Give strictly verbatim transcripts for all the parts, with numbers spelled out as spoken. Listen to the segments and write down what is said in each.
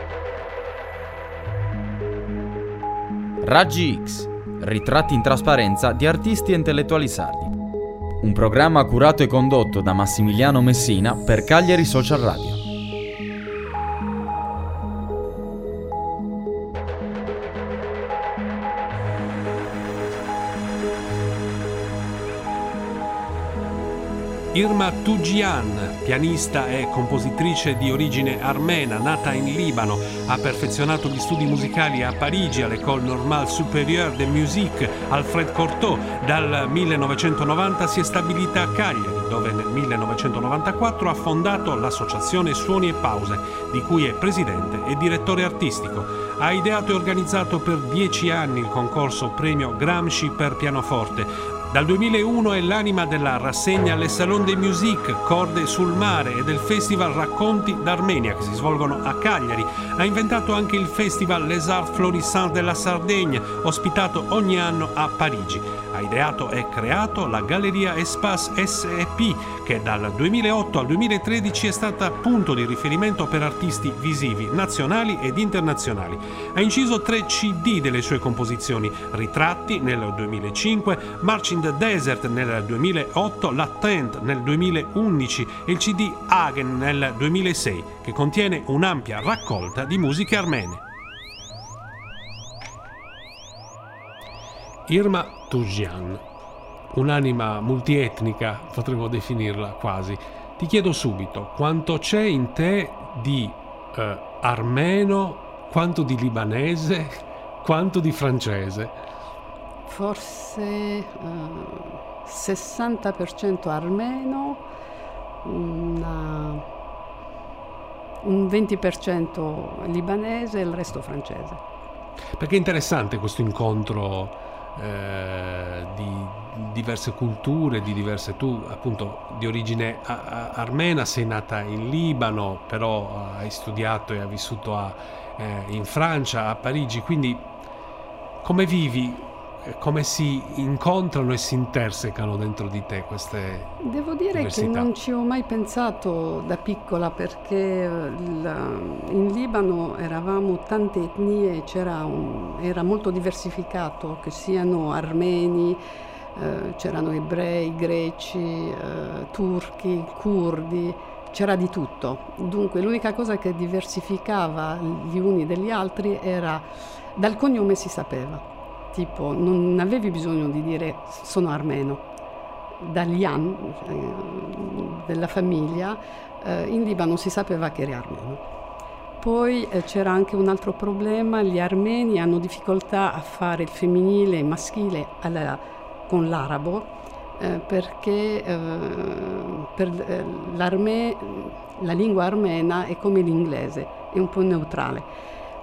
Raggi X, ritratti in trasparenza di artisti e intellettuali sardi. Un programma curato e condotto da Massimiliano Messina per Cagliari Social Radio. Irma Tougian, pianista e compositrice di origine armena, nata in Libano, ha perfezionato gli studi musicali a Parigi all'École Normale Supérieure de Musique Alfred Cortot. Dal millenovecentonovanta si è stabilita a Cagliari, dove nel millenovecentonovantaquattro ha fondato l'associazione Suoni e Pause, di cui è presidente e direttore artistico. Ha ideato e organizzato per dieci anni il concorso Premio Gramsci per pianoforte. Dal duemilauno è l'anima della rassegna Les Salons de Musique, Corde sul Mare, e del festival Racconti d'Armenia, che si svolgono a Cagliari. Ha inventato anche il festival Les Arts Florissants de la Sardaigne, ospitato ogni anno a Parigi. Ha ideato e creato la Galleria Espace S E P, che dal duemilaotto al duemilatredici è stata punto di riferimento per artisti visivi nazionali ed internazionali. Ha inciso tre C D delle sue composizioni: Ritratti nel duemilacinque, March in the Desert nel duemilaotto, Latent nel duemilaundici e il C D Hagen nel duemilasei, che contiene un'ampia raccolta di musiche armene. Irma Tougian, un'anima multietnica, potremmo definirla quasi. Ti chiedo subito, quanto c'è in te di eh, armeno, quanto di libanese, quanto di francese? Forse uh, sessanta per cento armeno, una, un venti per cento libanese e il resto francese. Perché è interessante questo incontro eh, di diverse culture, di diverse... Tu appunto di origine a- a- armena, sei nata in Libano, però hai studiato e hai vissuto a, eh, in Francia, a Parigi, quindi come vivi? Come si incontrano e si intersecano dentro di te queste Devo dire diversità? Che non ci ho mai pensato da piccola, perché in Libano eravamo tante etnie, c'era un, era molto diversificato, che siano armeni, eh, c'erano ebrei, greci, eh, turchi, curdi, c'era di tutto. Dunque l'unica cosa che diversificava gli uni dagli altri era dal cognome si sapeva. Tipo, non avevi bisogno di dire sono armeno. Dagli anni eh, della famiglia eh, in Libano si sapeva che eri armeno. Poi eh, c'era anche un altro problema: gli armeni hanno difficoltà a fare il femminile e il maschile alla, con l'arabo eh, perché eh, per eh, l'arme, la lingua armena è come l'inglese, è un po' neutrale.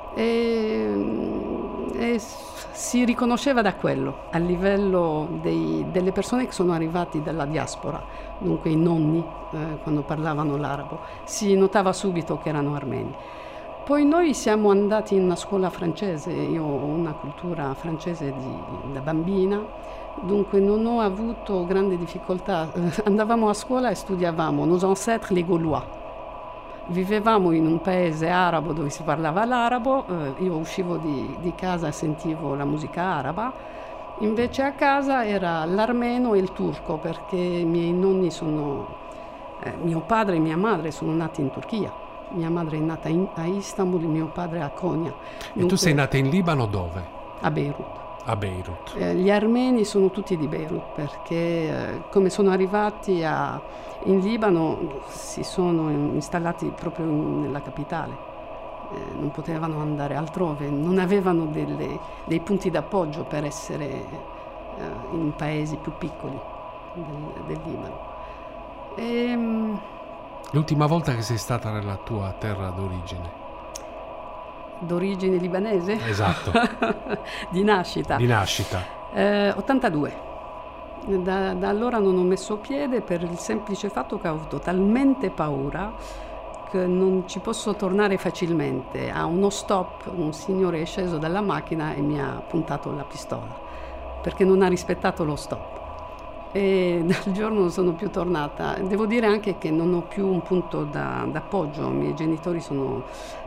E, e si riconosceva da quello a livello dei, delle persone che sono arrivati dalla diaspora, dunque i nonni eh, quando parlavano l'arabo si notava subito che erano armeni. Poi noi siamo andati in una scuola francese, io ho una cultura francese di, da bambina, dunque non ho avuto grande difficoltà. Andavamo a scuola e studiavamo nos ancêtres les Gaulois. Vivevamo in un paese arabo dove si parlava l'arabo, eh, io uscivo di, di casa e sentivo la musica araba, invece a casa era l'armeno e il turco, perché i miei nonni sono, eh, mio padre e mia madre sono nati in Turchia, mia madre è nata in, a Istanbul, mio padre a Konya. Dunque, e tu sei nata in Libano dove? A Beirut. A Beirut. Eh, gli armeni sono tutti di Beirut, perché eh, come sono arrivati a, in Libano si sono installati proprio in, nella capitale, eh, non potevano andare altrove, non avevano delle, dei punti d'appoggio per essere eh, in paesi più piccoli del, del Libano. E, L'ultima volta che sei stata nella tua terra d'origine? D'origine libanese? Esatto. Di nascita. Di nascita. Eh, ottantadue. Da, da allora non ho messo piede per il semplice fatto che ho avuto talmente paura che non ci posso tornare facilmente. A uno stop un signore è sceso dalla macchina e mi ha puntato la pistola perché non ha rispettato lo stop. E dal giorno non sono più tornata. Devo dire anche che non ho più un punto da, d'appoggio. I miei genitori sono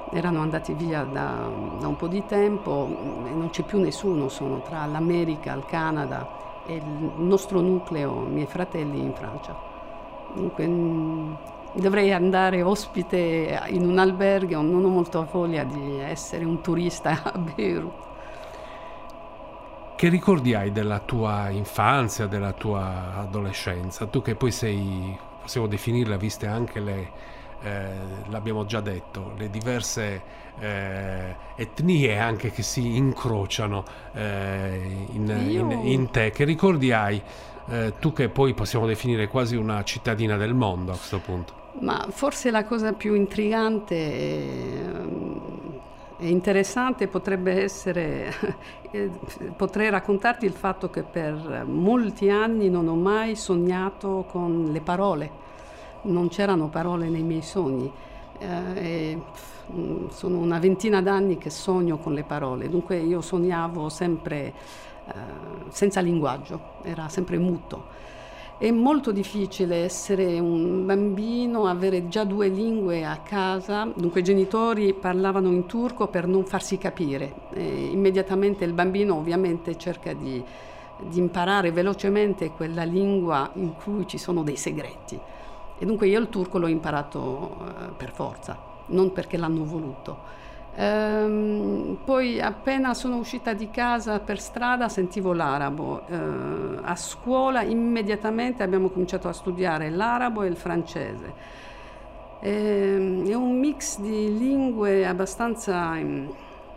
erano andati via da, da un po' di tempo e non c'è più nessuno, sono tra l'America, il Canada e il nostro nucleo, i miei fratelli in Francia. Dunque mh, dovrei andare ospite in un albergo, non ho molta voglia di essere un turista a Beirut. Che ricordi hai della tua infanzia, della tua adolescenza? Tu che poi sei, possiamo definirla, viste anche le, eh, l'abbiamo già detto, le diverse eh, etnie anche che si incrociano eh, in, Io... in, in te. Che ricordi hai? Eh, tu che poi possiamo definire quasi una cittadina del mondo a questo punto. Ma forse la cosa più intrigante e, e interessante potrebbe essere, potrei raccontarti il fatto che per molti anni non ho mai sognato con le parole, non c'erano parole nei miei sogni. Eh, e sono una ventina d'anni che sogno con le parole, dunque io sognavo sempre eh, senza linguaggio, era sempre muto. È molto difficile essere un bambino, avere già due lingue a casa, dunque i genitori parlavano in turco per non farsi capire. E immediatamente il bambino ovviamente cerca di, di imparare velocemente quella lingua in cui ci sono dei segreti. E dunque io il turco l'ho imparato eh, per forza, non perché l'hanno voluto. Ehm, poi appena sono uscita di casa per strada sentivo l'arabo. Ehm, a scuola immediatamente abbiamo cominciato a studiare l'arabo e il francese. Ehm, è un mix di lingue abbastanza... Ehm,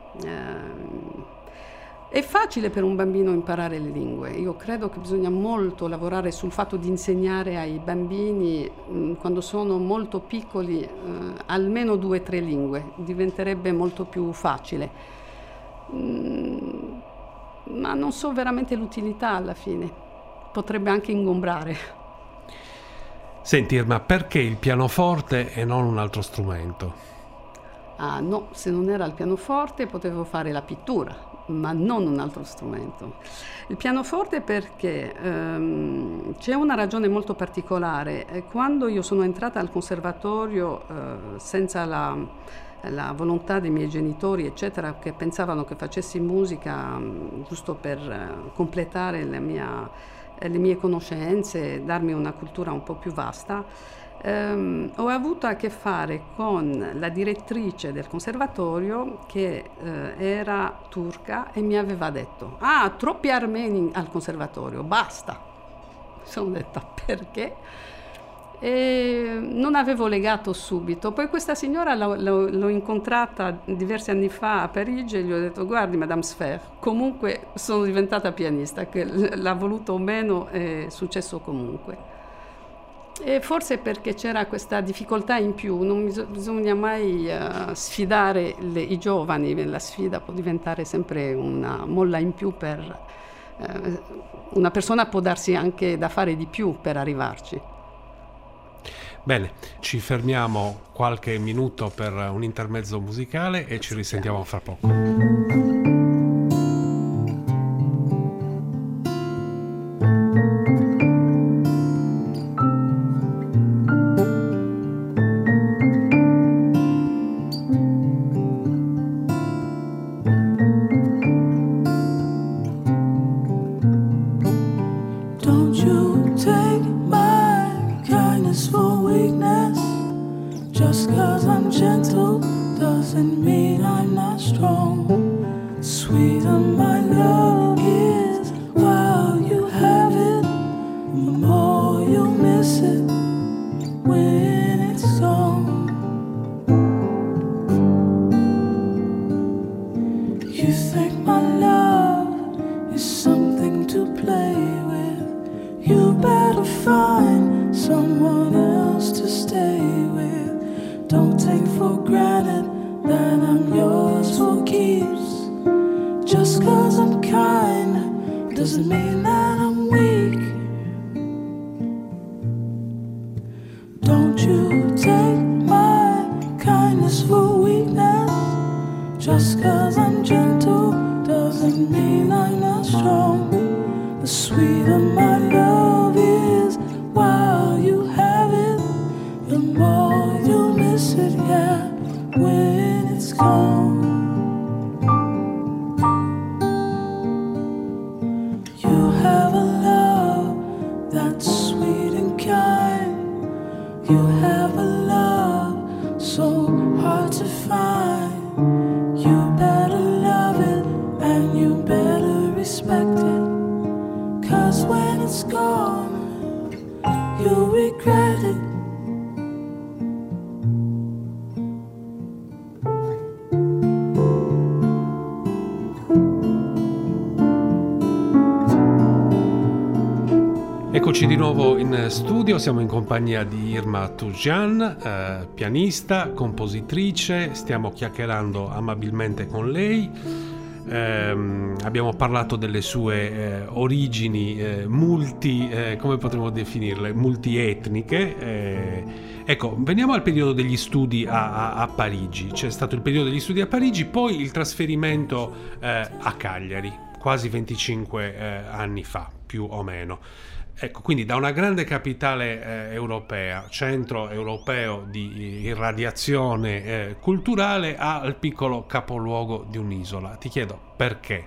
È facile per un bambino imparare le lingue. Io credo che bisogna molto lavorare sul fatto di insegnare ai bambini, mh, quando sono molto piccoli, eh, almeno due o tre lingue. Diventerebbe molto più facile. Mm, ma non so veramente l'utilità alla fine. Potrebbe anche ingombrare. Senti Irma, perché il pianoforte e non un altro strumento? Ah no, se non era il pianoforte potevo fare la pittura, ma non un altro strumento. Il pianoforte perché ehm, c'è una ragione molto particolare. Quando io sono entrata al conservatorio eh, senza la, la volontà dei miei genitori, eccetera, che pensavano che facessi musica mh, giusto per eh, completare la mia, eh, le mie conoscenze e darmi una cultura un po' più vasta, Um, ho avuto a che fare con la direttrice del conservatorio che uh, era turca e mi aveva detto: ah, troppi armeni al conservatorio, basta. Sono detta perché? E non avevo legato subito. Poi questa signora l'ho, l'ho, l'ho incontrata diversi anni fa a Parigi e gli ho detto: guardi Madame Sfer, comunque sono diventata pianista, che l'ha voluto o meno è successo comunque. E forse perché c'era questa difficoltà in più, non bis- bisogna mai uh, sfidare le, i giovani, la sfida può diventare sempre una molla in più per uh, una persona, può darsi anche da fare di più per arrivarci. Bene, ci fermiamo qualche minuto per un intermezzo musicale e ci risentiamo fra poco. The more you miss it, yeah, when it's hard to find. You better love it and you better respect it, 'cause when it's gone, you'll regret it. Eccoci di nuovo in studio, siamo in compagnia di Irma Toussaint, eh, pianista, compositrice, stiamo chiacchierando amabilmente con lei, eh, abbiamo parlato delle sue eh, origini eh, multi, eh, come potremmo definirle, multietniche. Eh, ecco, veniamo al periodo degli studi a, a, a Parigi, c'è stato il periodo degli studi a Parigi, poi il trasferimento eh, a Cagliari, quasi venticinque eh, anni fa, più o meno. Ecco, quindi da una grande capitale eh, europea, centro europeo di irradiazione eh, culturale, al piccolo capoluogo di un'isola. Ti chiedo perché?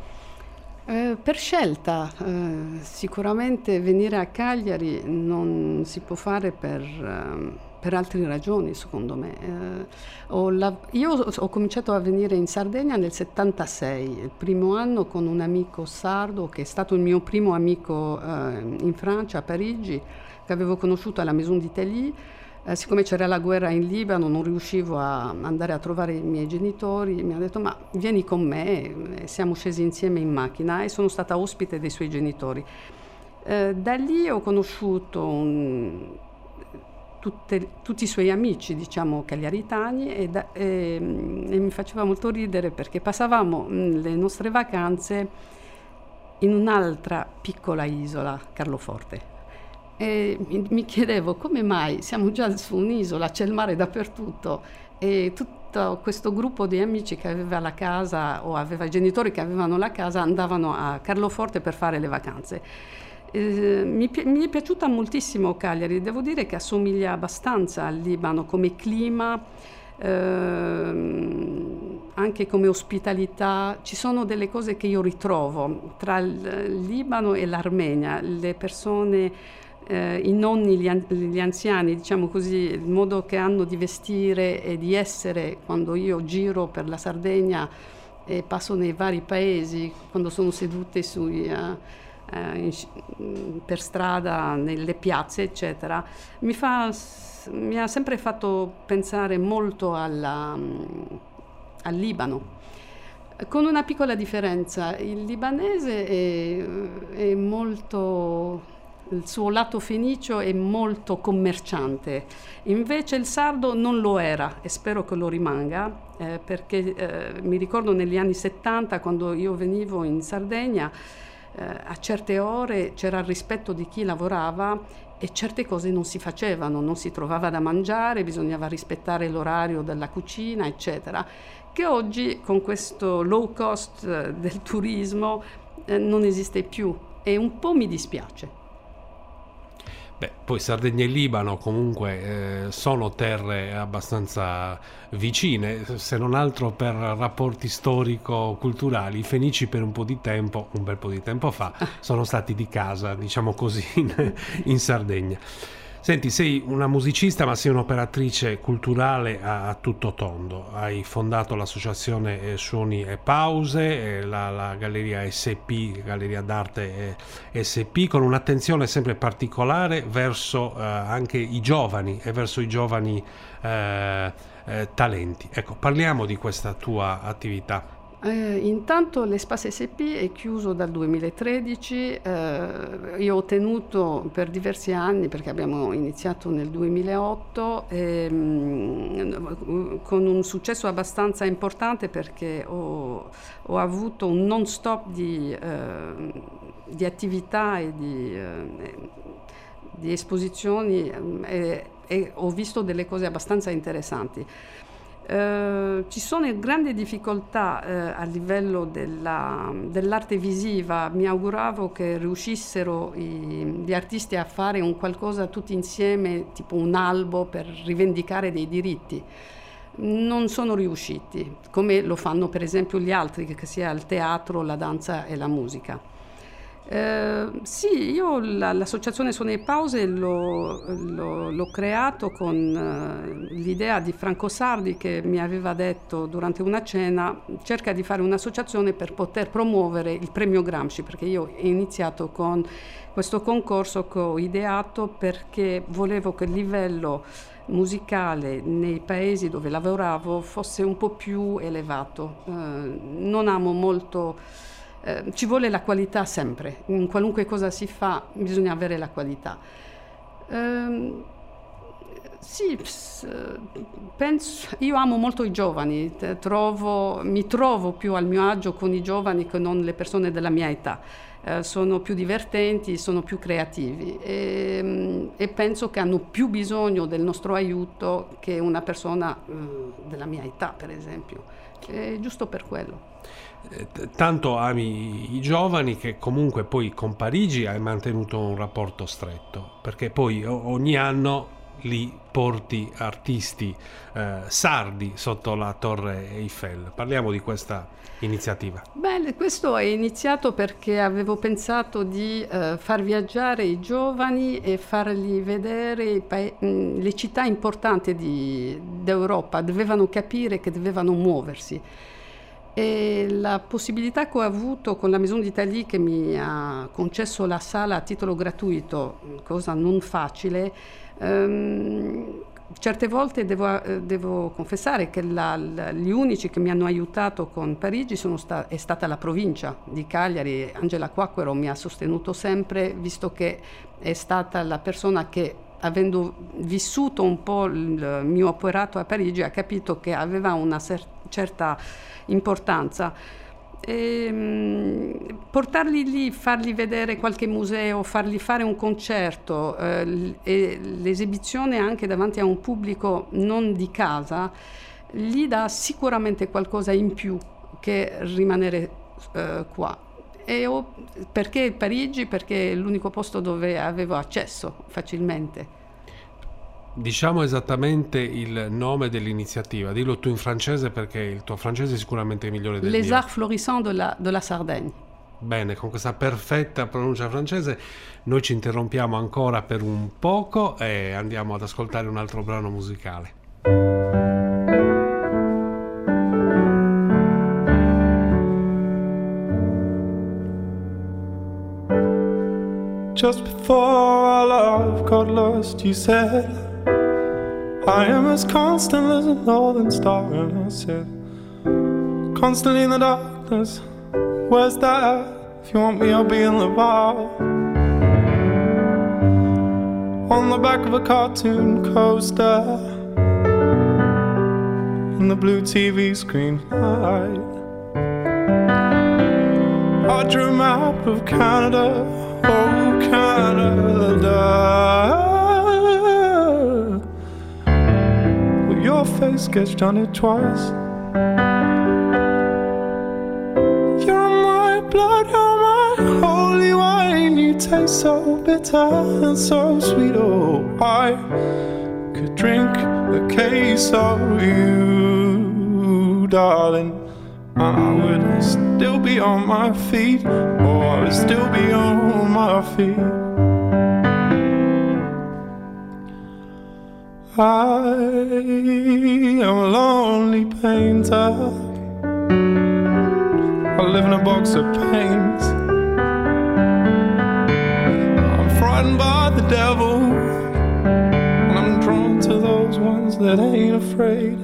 Eh, per scelta, eh, sicuramente venire a Cagliari non si può fare per, eh, per altre ragioni, secondo me. Eh, ho la, io ho cominciato a venire in Sardegna nel settantasei, il primo anno con un amico sardo che è stato il mio primo amico eh, in Francia, a Parigi, che avevo conosciuto alla Maison d'Italie. Eh, siccome c'era la guerra in Libano non riuscivo a andare a trovare i miei genitori, mi hanno detto ma vieni con me, e siamo scesi insieme in macchina e sono stata ospite dei suoi genitori. Eh, da lì ho conosciuto un, tutte, tutti i suoi amici, diciamo cagliaritani, e, da, e, e mi faceva molto ridere perché passavamo mh, le nostre vacanze in un'altra piccola isola, Carloforte. E mi chiedevo come mai siamo già su un'isola, c'è il mare dappertutto e tutto questo gruppo di amici che aveva la casa o aveva i genitori che avevano la casa andavano a Carloforte per fare le vacanze. Eh, mi, mi è piaciuta moltissimo Cagliari, devo dire che assomiglia abbastanza al Libano come clima, ehm, anche come ospitalità. Ci sono delle cose che io ritrovo tra il Libano e l'Armenia, le persone, Eh, i nonni, gli, an- gli anziani, diciamo così, il modo che hanno di vestire e di essere. Quando io giro per la Sardegna e passo nei vari paesi, quando sono sedute sui, uh, uh, in, per strada, nelle piazze, eccetera, mi, fa, mi ha sempre fatto pensare molto alla, um, al Libano. Con una piccola differenza, il libanese è, è molto... il suo lato fenicio è molto commerciante, invece il sardo non lo era e spero che lo rimanga, eh, perché eh, mi ricordo negli anni settanta quando io venivo in Sardegna, eh, a certe ore c'era il rispetto di chi lavorava e certe cose non si facevano, non si trovava da mangiare, bisognava rispettare l'orario della cucina, eccetera, che oggi con questo low cost eh, del turismo eh, non esiste più e un po' mi dispiace. Beh, poi Sardegna e Libano comunque eh, sono terre abbastanza vicine, se non altro per rapporti storico-culturali. I fenici per un po' di tempo, un bel po' di tempo fa, sono stati di casa, diciamo così, in, in Sardegna. Senti, sei una musicista ma sei un'operatrice culturale a, a tutto tondo. Hai fondato l'associazione eh, Suoni e Pause, eh, la, la Galleria S P, Galleria d'Arte eh, S P, con un'attenzione sempre particolare verso eh, anche i giovani e verso i giovani eh, eh, talenti. Ecco, parliamo di questa tua attività. Eh, intanto l'Espace S P è chiuso dal duemilatredici, eh, io ho tenuto per diversi anni perché abbiamo iniziato nel duemilaotto ehm, con un successo abbastanza importante perché ho, ho avuto un non stop di, eh, di attività e di, eh, di esposizioni eh, e ho visto delle cose abbastanza interessanti. Uh, ci sono grandi difficoltà uh, a livello della, dell'arte visiva. Mi auguravo che riuscissero i, gli artisti a fare un qualcosa tutti insieme, tipo un albo per rivendicare dei diritti. Non sono riusciti, come lo fanno per esempio gli altri, che sia il teatro, la danza e la musica. Eh, sì, io la, l'associazione Suoni e Pause l'ho, l'ho, l'ho creato con uh, l'idea di Franco Sardi, che mi aveva detto durante una cena: cerca di fare un'associazione per poter promuovere il premio Gramsci, perché io ho iniziato con questo concorso che ho ideato perché volevo che il livello musicale nei paesi dove lavoravo fosse un po' più elevato. Eh, non amo molto... Eh, ci vuole la qualità sempre, in qualunque cosa si fa bisogna avere la qualità. Eh, sì, penso, io amo molto i giovani, trovo, mi trovo più al mio agio con i giovani che non le persone della mia età. Eh, sono più divertenti, sono più creativi e, e penso che hanno più bisogno del nostro aiuto che una persona eh, della mia età, per esempio. È giusto per quello. Tanto ami i giovani che comunque poi con Parigi hai mantenuto un rapporto stretto, perché poi ogni anno lì porti artisti eh, sardi sotto la Torre Eiffel. Parliamo di questa iniziativa. Beh, questo è iniziato perché avevo pensato di eh, far viaggiare i giovani e fargli vedere i pa- le città importanti di, d'Europa. Dovevano capire che dovevano muoversi. E la possibilità che ho avuto con la Maison d'Italie, che mi ha concesso la sala a titolo gratuito, cosa non facile, ehm, certe volte devo, devo confessare che la, la, gli unici che mi hanno aiutato con Parigi sono sta, è stata la provincia di Cagliari. Angela Quacquero mi ha sostenuto sempre, visto che è stata la persona che, avendo vissuto un po' il mio operato a Parigi, ha capito che aveva una cer- certa importanza. E, mh, portarli lì, fargli vedere qualche museo, fargli fare un concerto eh, e l'esibizione anche davanti a un pubblico non di casa, gli dà sicuramente qualcosa in più che rimanere eh, qua. E ho, perché Parigi? Perché è l'unico posto dove avevo accesso facilmente. Diciamo esattamente il nome dell'iniziativa, dillo tu in francese perché il tuo francese è sicuramente migliore del Les mio. Arts Florissants de la, de la Sardaigne. Bene, con questa perfetta pronuncia francese noi ci interrompiamo ancora per un poco e andiamo ad ascoltare un altro brano musicale. Just before our love got lost, you said, I am as constant as a northern star. And I said, constantly in the darkness, where's that? If you want me, I'll be in the bar. On the back of a cartoon coaster, in the blue T V screen light, I drew a map of Canada, oh Canada. Your face sketched on it twice. You're my blood, you're my holy wine. You taste so bitter and so sweet. Oh, I could drink a case of you, darling, and I would still be on my feet. Oh, I would still be on my feet. I am a lonely painter. I live in a box of paints. I'm frightened by the devil, and I'm drawn to those ones that ain't afraid.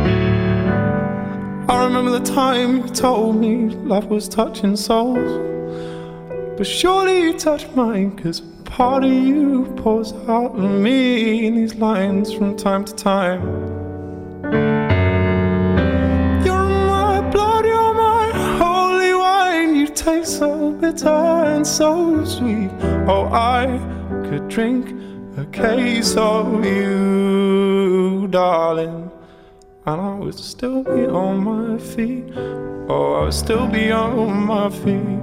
I remember the time you told me love was touching souls, but surely you touched mine, 'cause part of you pours out of me in these lines from time to time. You're my blood, you're my holy wine. You taste so bitter and so sweet. Oh, I could drink a case of you, darling, and I would still be on my feet. Oh, I would still be on my feet.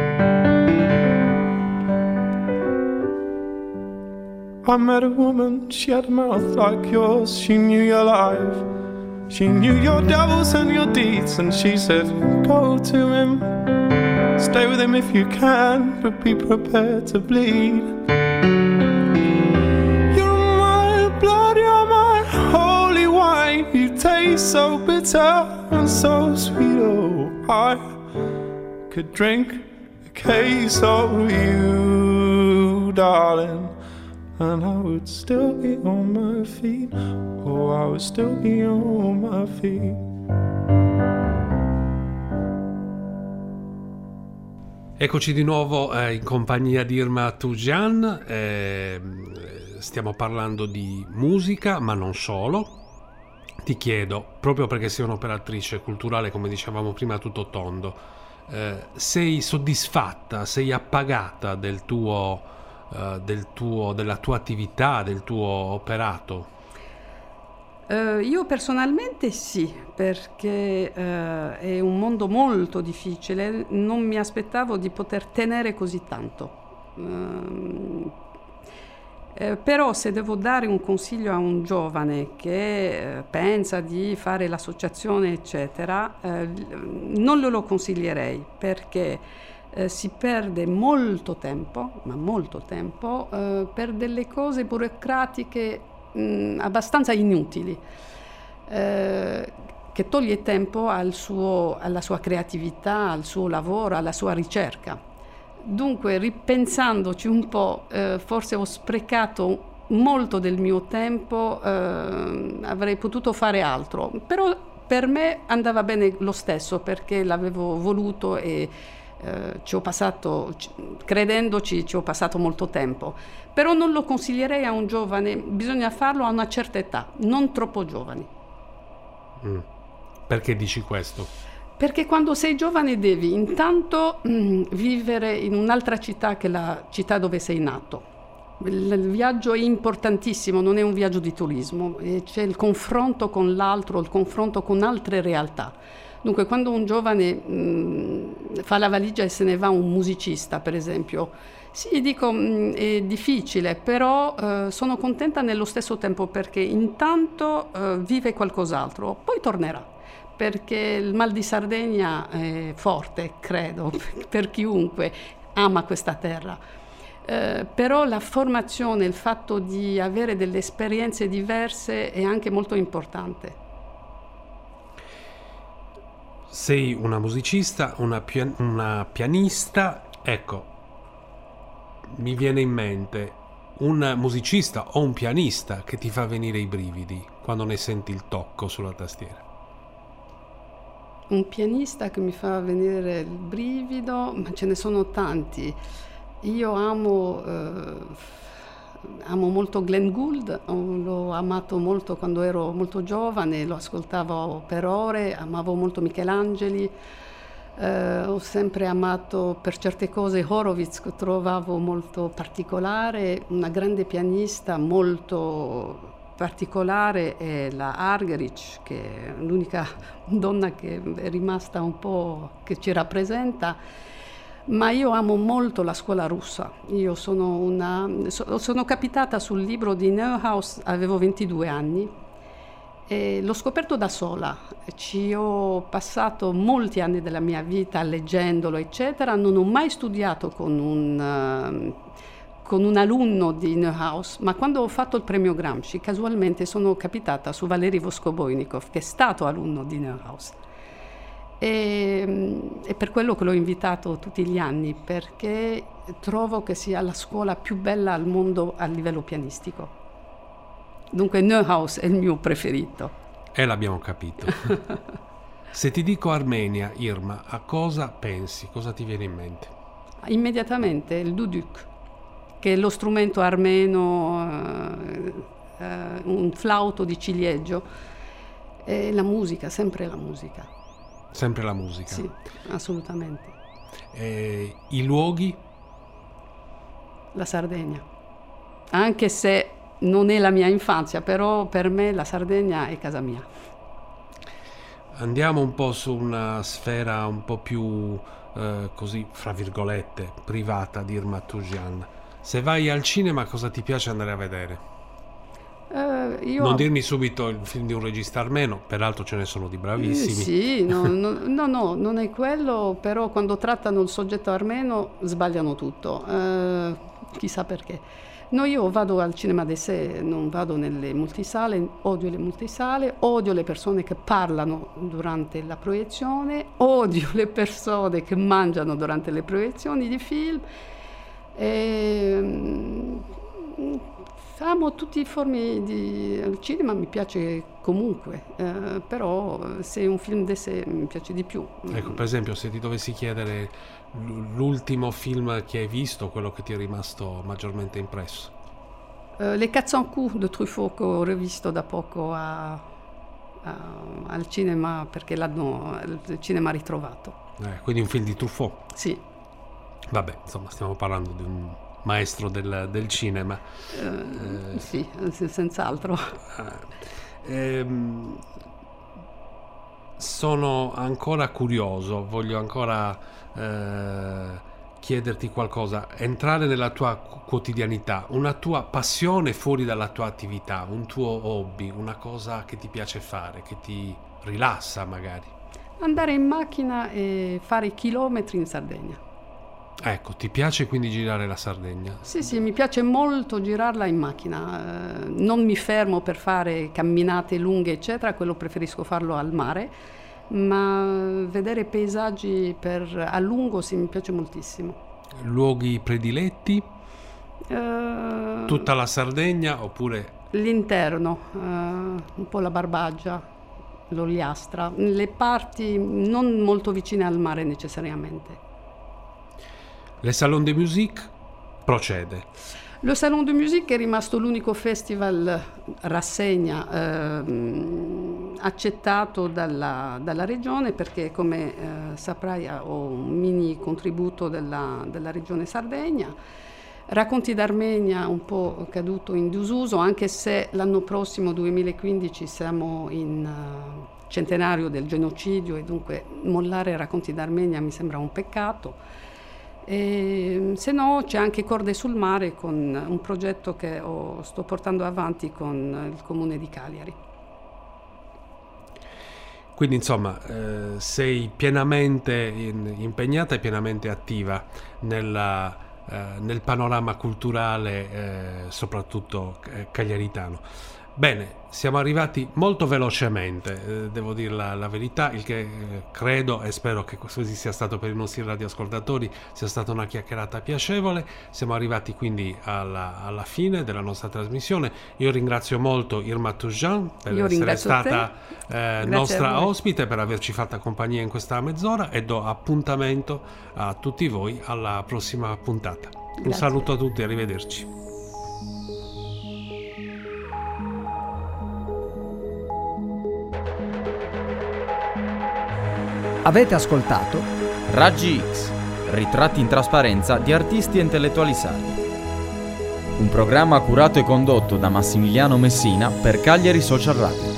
I met a woman, she had a mouth like yours. She knew your life, she knew your devils and your deeds. And she said, go to him, Stay with him if you can, but be prepared to bleed. You're my blood, you're my holy wine. You taste so bitter and so sweet. Oh, I could drink a case of you, darling, and I would still be on my feet. Oh, I would still be on my feet. Eccoci di nuovo eh, in compagnia di Irma Toujan, eh, stiamo parlando di musica, ma non solo. Ti chiedo, proprio perché sei un'operatrice culturale, come dicevamo prima, a tutto tondo, eh, sei soddisfatta, sei appagata del tuo, eh, del tuo, della tua attività, del tuo operato? Uh, io personalmente sì, perché uh, è un mondo molto difficile, non mi aspettavo di poter tenere così tanto. Uh, eh, però se devo dare un consiglio a un giovane che uh, pensa di fare l'associazione, eccetera, uh, non lo consiglierei, perché uh, si perde molto tempo, ma molto tempo, uh, per delle cose burocratiche Mh, abbastanza inutili, eh, che toglie tempo al suo, alla sua creatività, al suo lavoro, alla sua ricerca. Dunque, ripensandoci un po', eh, forse ho sprecato molto del mio tempo, eh, avrei potuto fare altro, però per me andava bene lo stesso, perché l'avevo voluto e eh, ci ho passato, credendoci, ci ho passato molto tempo. Però non lo consiglierei a un giovane, bisogna farlo a una certa età, non troppo giovani. Mm. Perché dici questo? Perché quando sei giovane devi intanto mh, vivere in un'altra città che la città dove sei nato. Il, il viaggio è importantissimo, non è un viaggio di turismo, e c'è il confronto con l'altro, il confronto con altre realtà. Dunque, quando un giovane mh, fa la valigia e se ne va un musicista, per esempio, sì, dico, mh, è difficile, però eh, sono contenta nello stesso tempo, perché intanto eh, vive qualcos'altro, poi tornerà, perché il mal di Sardegna è forte, credo, per chiunque ama questa terra. Eh, però la formazione, il fatto di avere delle esperienze diverse è anche molto importante. Sei una musicista, una, pian- una pianista, ecco, mi viene in mente un musicista o un pianista che ti fa venire i brividi quando ne senti il tocco sulla tastiera. Un pianista che mi fa venire il brivido, ma ce ne sono tanti. Io amo, eh, amo molto Glenn Gould, l'ho amato molto quando ero molto giovane, lo ascoltavo per ore, amavo molto Michelangeli. Uh, ho sempre amato per certe cose Horowitz, che trovavo molto particolare. Una grande pianista molto particolare è la Argerich, che è l'unica donna che è rimasta un po', che ci rappresenta. Ma io amo molto la scuola russa. Io sono una so, sono capitata sul libro di Neuhaus, avevo ventidue anni. E l'ho scoperto da sola, ci ho passato molti anni della mia vita leggendolo, eccetera. Non ho mai studiato con un, uh, con un alunno di Neuhaus, ma quando ho fatto il premio Gramsci, casualmente sono capitata su Valery Voskoboinikov, che è stato alunno di Neuhaus. E, è per quello che l'ho invitato tutti gli anni, perché trovo che sia la scuola più bella al mondo a livello pianistico. Dunque Neuhaus è il mio preferito. E l'abbiamo capito. Se ti dico Armenia, Irma, a cosa pensi? Cosa ti viene in mente? Immediatamente il duduk, che è lo strumento armeno, eh, eh, un flauto di ciliegio, e la musica, sempre la musica. Sempre la musica? Sì, assolutamente. E i luoghi? La Sardegna. Anche se non è la mia infanzia, però per me la Sardegna è casa mia. Andiamo un po' su una sfera un po' più eh, così, fra virgolette, privata di Irma Toujan. Se vai al cinema, cosa ti piace andare a vedere? Uh, Uh, io... Non dirmi subito il film di un regista armeno, peraltro ce ne sono di bravissimi. Eh, sì, no, no, no, no, non è quello, però quando trattano il soggetto armeno sbagliano tutto, uh, chissà perché. No, io vado al cinema d'essai, non vado nelle multisale, odio le multisale, odio le persone che parlano durante la proiezione, odio le persone che mangiano durante le proiezioni di film. E, amo tutti i formi di il cinema, mi piace comunque, eh, però se è un film d'essai mi piace di più. Ecco, per esempio, se ti dovessi chiedere l'ultimo film che hai visto, quello che ti è rimasto maggiormente impresso? Uh, Les Quatre Cents Coups di Truffaut, che ho rivisto da poco a, a, al cinema, perché l'hanno il cinema ritrovato. Eh, quindi un film di Truffaut? Sì. Vabbè, insomma, stiamo parlando di un maestro del, del cinema. Uh, eh, sì, senz'altro. Eh, ehm, sono ancora curioso, voglio ancora eh, chiederti qualcosa, entrare nella tua quotidianità, una tua passione fuori dalla tua attività, un tuo hobby, una cosa che ti piace fare, che ti rilassa magari. Andare in macchina e fare chilometri in Sardegna. Ecco, ti piace quindi girare la Sardegna? Sì, sì, mi piace molto girarla in macchina. Eh, non mi fermo per fare camminate lunghe, eccetera, quello preferisco farlo al mare, ma vedere paesaggi per, a lungo sì, mi piace moltissimo. Luoghi prediletti? Eh, Tutta la Sardegna oppure? L'interno, eh, un po' la Barbagia, l'Ogliastra, le parti non molto vicine al mare necessariamente. Le Salon de Musique procede. Lo Salon de Musique è rimasto l'unico festival rassegna eh, accettato dalla, dalla regione, perché come eh, saprai ho un mini contributo della, della regione Sardegna. Racconti d'Armenia un po' caduto in disuso, anche se l'anno prossimo, duemilaquindici, siamo in uh, centenario del genocidio e dunque mollare Racconti d'Armenia mi sembra un peccato. E, se no c'è anche Corde sul Mare, con un progetto che ho, sto portando avanti con il comune di Cagliari. Quindi insomma eh, sei pienamente in, impegnata e pienamente attiva nella, eh, nel panorama culturale eh, soprattutto eh, cagliaritano. Bene, siamo arrivati molto velocemente, eh, devo dire la, la verità, il che eh, credo e spero che così sia stato per i nostri radioascoltatori, sia stata una chiacchierata piacevole. Siamo arrivati quindi alla, alla fine della nostra trasmissione. Io ringrazio molto Irma Toujan per Io essere stata eh, nostra a ospite, per averci fatta compagnia in questa mezz'ora, e do appuntamento a tutti voi alla prossima puntata. Un Grazie. saluto a tutti e arrivederci. Avete ascoltato Raggi X, ritratti in trasparenza di artisti e intellettuali sardi. Un programma curato e condotto da Massimiliano Messina per Cagliari Social Radio.